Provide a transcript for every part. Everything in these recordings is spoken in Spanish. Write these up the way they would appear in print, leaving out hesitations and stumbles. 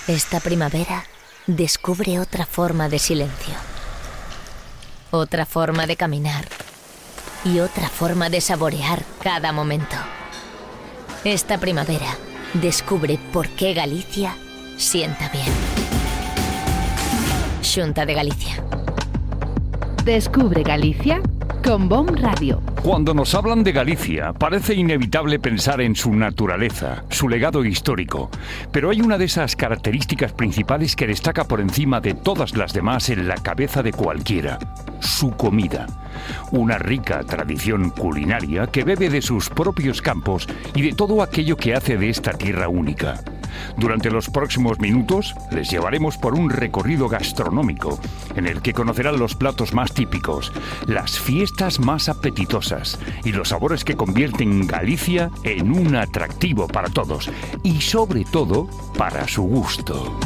Esta primavera descubre otra forma de silencio, otra forma de caminar y otra forma de saborear cada momento. Esta primavera descubre por qué Galicia sienta bien. Xunta de Galicia. Descubre Galicia con BOM Radio. Cuando nos hablan de Galicia, parece inevitable pensar en su naturaleza, su legado histórico. Pero hay una de esas características principales que destaca por encima de todas las demás en la cabeza de cualquiera: su comida. Una rica tradición culinaria que bebe de sus propios campos y de todo aquello que hace de esta tierra única. Durante los próximos minutos les llevaremos por un recorrido gastronómico en el que conocerán los platos más típicos, las fiestas más apetitosas y los sabores que convierten Galicia en un atractivo para todos y sobre todo para su gusto.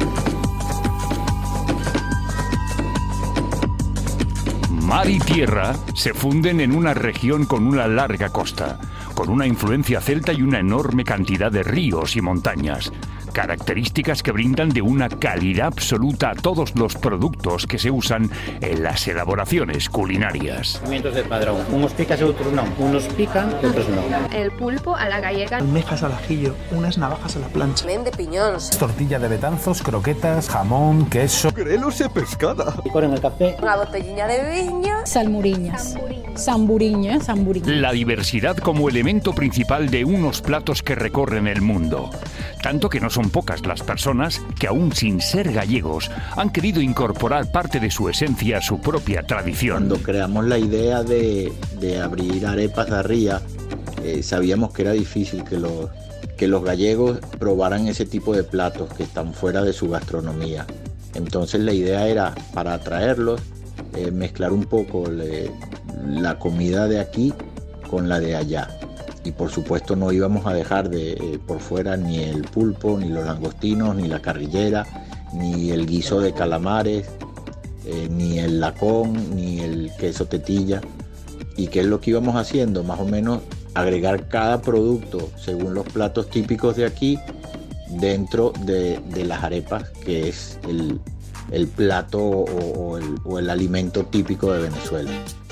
Mar y tierra se funden en una región con una larga costa, con una influencia celta y una enorme cantidad de ríos y montañas. Características que brindan de una calidad absoluta a todos los productos que se usan en las elaboraciones culinarias. Pimientos de Padrón. Unos pican y otros no. Unos pican y otros no. El pulpo a la gallega. Almejas al ajillo, unas navajas a la plancha. Men de piñones. Tortilla de betanzos, croquetas, jamón, queso. Grelos de pescada. Licor en el café. Una botellina de viño. Salmuriñas. Samburiña. La diversidad como elemento principal de unos platos que recorren el mundo. Tanto que no son pocas las personas que, aún sin ser gallegos, han querido incorporar parte de su esencia a su propia tradición. Cuando creamos la idea de abrir Arepas da Ría, sabíamos que era difícil que los gallegos probaran ese tipo de platos que están fuera de su gastronomía. Entonces la idea era, para atraerlos, mezclar un poco la comida de aquí con la de allá. Y por supuesto no íbamos a dejar por fuera ni el pulpo, ni los langostinos, ni la carrillera, ni el guiso de calamares, ni el lacón, ni el queso tetilla. ¿Y qué es lo que íbamos haciendo? Más o menos agregar cada producto según los platos típicos de aquí dentro de las arepas, que es el plato o el alimento típico de Venezuela.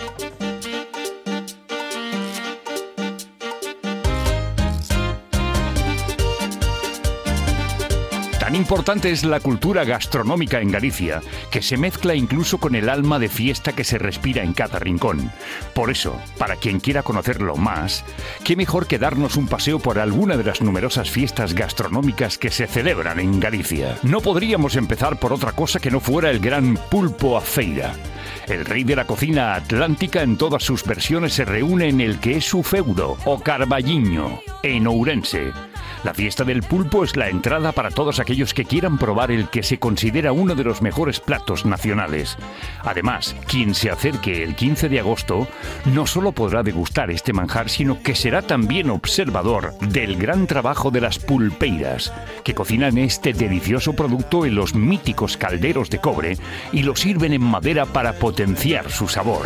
Tan importante es la cultura gastronómica en Galicia, que se mezcla incluso con el alma de fiesta que se respira en cada rincón. Por eso, para quien quiera conocerlo más, qué mejor que darnos un paseo por alguna de las numerosas fiestas gastronómicas que se celebran en Galicia. No podríamos empezar por otra cosa que no fuera el gran pulpo a feira. El rey de la cocina atlántica en todas sus versiones se reúne en el que es su feudo, o Carballiño, en Ourense. La fiesta del pulpo es la entrada para todos aquellos que quieran probar el que se considera uno de los mejores platos nacionales. Además, quien se acerque el 15 de agosto no solo podrá degustar este manjar, sino que será también observador del gran trabajo de las pulpeiras, que cocinan este delicioso producto en los míticos calderos de cobre y lo sirven en madera para potenciar su sabor.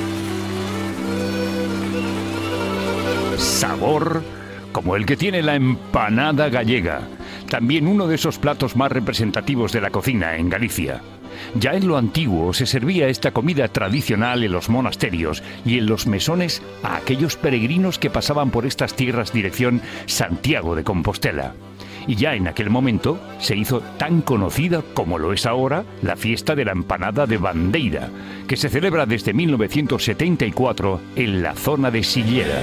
Sabor como el que tiene la empanada gallega, también uno de esos platos más representativos de la cocina en Galicia. Ya en lo antiguo se servía esta comida tradicional en los monasterios y en los mesones a aquellos peregrinos que pasaban por estas tierras dirección Santiago de Compostela. Y ya en aquel momento se hizo tan conocida como lo es ahora la fiesta de la empanada de Bandeira, que se celebra desde 1974 en la zona de Silleda.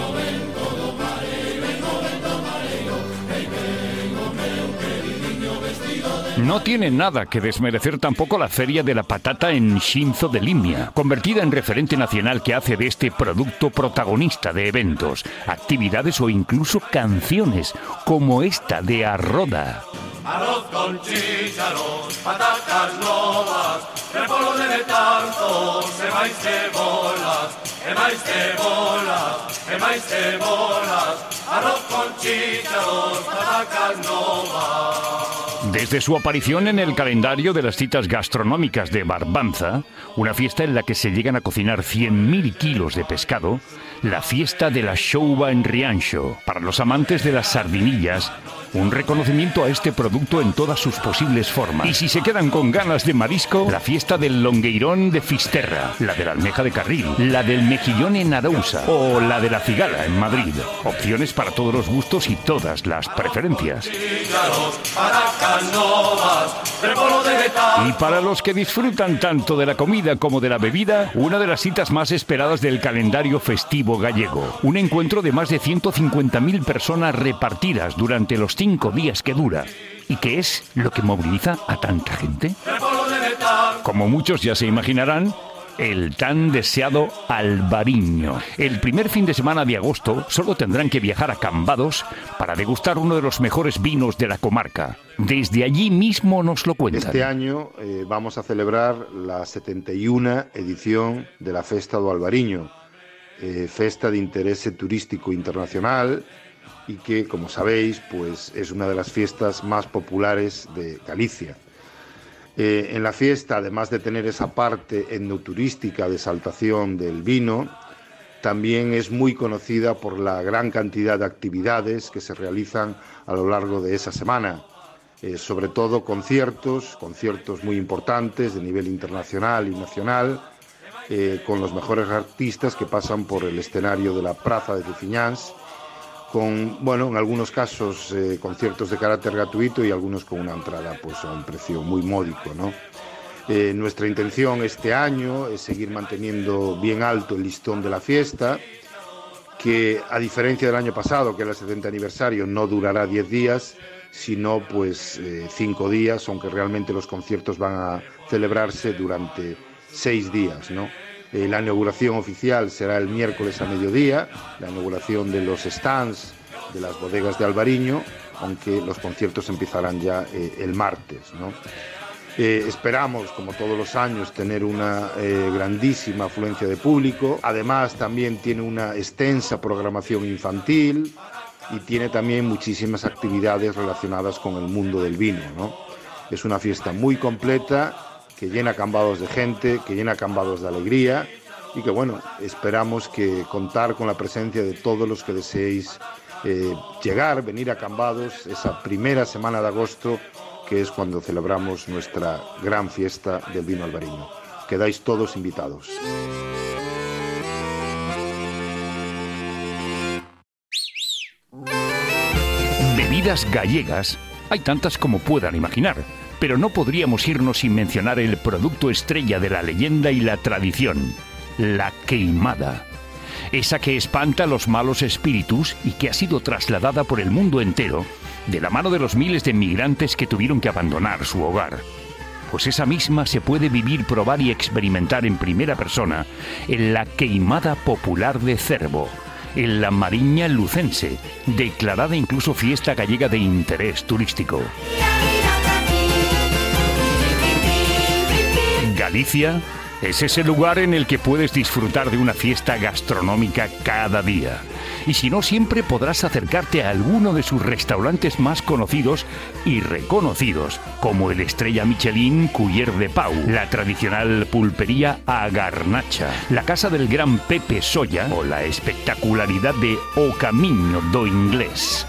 No tiene nada que desmerecer tampoco la Feria de la Patata en Xinzo de Limia, convertida en referente nacional que hace de este producto protagonista de eventos, actividades o incluso canciones, como esta de Arroda. Arroz con chícharos, patatas novas, repollo de tanto, semais cebolas, emais cebolas, emais cebolas, arroz con chícharos, patatas novas. Desde su aparición en el calendario de las citas gastronómicas de Barbanza, una fiesta en la que se llegan a cocinar 100.000 kilos de pescado, la fiesta de la Xouba en Rianxo. Para los amantes de las sardinillas, un reconocimiento a este producto en todas sus posibles formas. Y si se quedan con ganas de marisco, la fiesta del longueirón de Fisterra, la de la almeja de Carril, la del mejillón en Arousa o la de la cigala en Madrid. Opciones para todos los gustos y todas las preferencias. Y para los que disfrutan tanto de la comida como de la bebida, una de las citas más esperadas del calendario festivo gallego. Un encuentro de más de 150.000 personas repartidas durante los 5 días que dura. ¿Y qué es lo que moviliza a tanta gente? Como muchos ya se imaginarán, el tan deseado albariño. El primer fin de semana de agosto solo tendrán que viajar a Cambados para degustar uno de los mejores vinos de la comarca. Desde allí mismo nos lo cuentan. Este año vamos a celebrar la 71 edición de la Festa do Albariño, festa de interés turístico internacional y que, como sabéis, pues es una de las fiestas más populares de Galicia. En la fiesta, además de tener esa parte etnoturística de exaltación del vino, también es muy conocida por la gran cantidad de actividades que se realizan a lo largo de esa semana, sobre todo conciertos muy importantes de nivel internacional y nacional, con los mejores artistas que pasan por el escenario de la Praza de Cifiñáns, con, en algunos casos conciertos de carácter gratuito y algunos con una entrada pues a un precio muy módico, ¿no? Nuestra intención este año es seguir manteniendo bien alto el listón de la fiesta, que a diferencia del año pasado, que era el 70 aniversario, no durará 10 días, sino pues 5 días, aunque realmente los conciertos van a celebrarse durante 6 días, ¿no? La inauguración oficial será el miércoles a mediodía, la inauguración de los stands de las bodegas de Albariño, aunque los conciertos empezarán ya el martes, ¿no? Esperamos, como todos los años, tener una grandísima afluencia de público. Además, también tiene una extensa programación infantil y tiene también muchísimas actividades relacionadas con el mundo del vino, ¿no? Es una fiesta muy completa, que llena Cambados de gente, que llena Cambados de alegría y que, esperamos que contar con la presencia de todos los que deseéis venir a Cambados esa primera semana de agosto, que es cuando celebramos nuestra gran fiesta del vino albariño. Quedáis todos invitados. Bebidas gallegas hay tantas como puedan imaginar. Pero no podríamos irnos sin mencionar el producto estrella de la leyenda y la tradición, la queimada. Esa que espanta a los malos espíritus y que ha sido trasladada por el mundo entero de la mano de los miles de migrantes que tuvieron que abandonar su hogar. Pues esa misma se puede vivir, probar y experimentar en primera persona en la queimada popular de Cervo, en la Mariña lucense, declarada incluso fiesta gallega de interés turístico. Galicia es ese lugar en el que puedes disfrutar de una fiesta gastronómica cada día. Y si no, siempre podrás acercarte a alguno de sus restaurantes más conocidos y reconocidos, como el Estrella Michelin Culler de Pau, la tradicional pulpería A Garnacha, la casa del gran Pepe Soya o la espectacularidad de O Camiño do Inglés.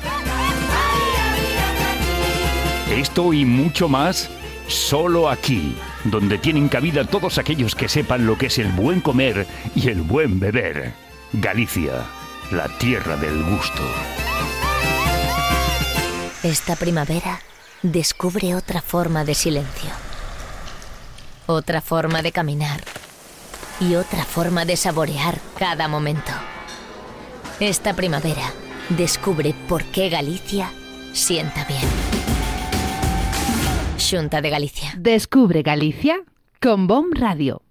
Esto y mucho más solo aquí, donde tienen cabida todos aquellos que sepan lo que es el buen comer y el buen beber. Galicia, la tierra del gusto. Esta primavera descubre otra forma de silencio, otra forma de caminar y otra forma de saborear cada momento. Esta primavera descubre por qué Galicia sienta bien. Xunta de Galicia. Descubre Galicia con BOM Radio.